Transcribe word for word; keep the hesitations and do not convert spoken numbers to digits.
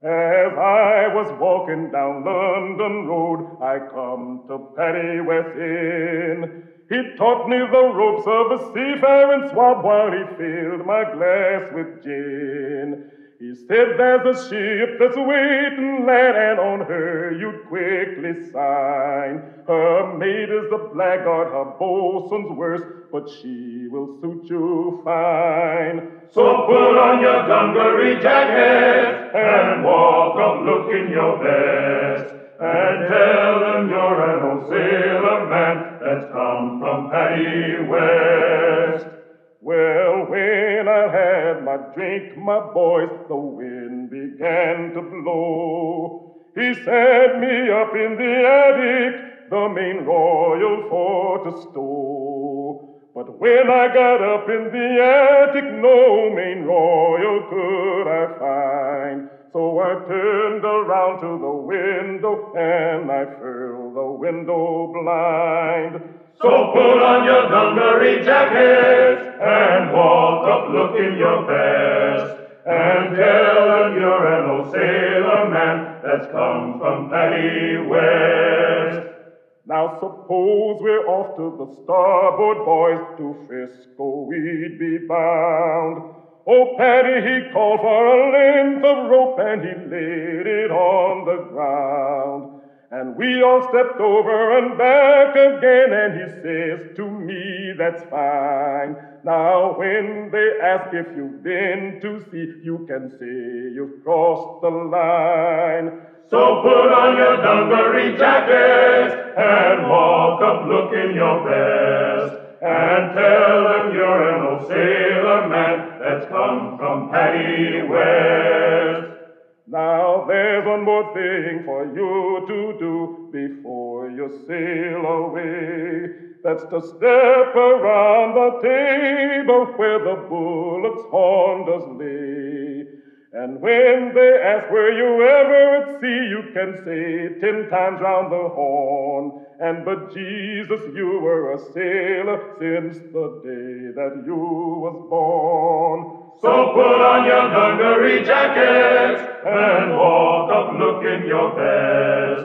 As I was walking down London Road, I come to Paddy West Inn. He taught me the ropes of a seafaring swab while he filled my glass with gin. He said there's a ship that's waiting land, and on her you'd quickly sign. Her mate is a blackguard, her boatswain's worse, but she will suit you fine. So put on your dungaree jacket and walk up looking your best, and tell them you're an old sailor man that's come from Paddy West. Well, when I had my drink, my boys, the wind began to blow. He sent me up in the attic, the main royal for to stow. But when I got up in the attic, no main royal could I find. So I turned around to the window and I furled the window blind. So put on your dungaree jacket and walk up looking your best, and tell them you're an old sailor man that's come from Paddy West. Now suppose we're off to the starboard, boys, to Frisco we'd be bound. Oh, Paddy, he called for a length of rope and he laid it on the ground. And we all stepped over and back again, and he says to me, that's fine. Now when they ask if you've been to sea, you can say you've crossed the line. So put on your dungaree jacket and walk up looking your best, and tell them you're an old sailor man that's come from Paddy West. Now there's one more thing for you to do before you sail away. That's to step around the table where the bullock's horn does lay. And when they ask were you ever at sea, you can say ten times round the horn. And but Jesus, you were a sailor since the day that you was born. So put on your dungaree jacket and walk up looking your best,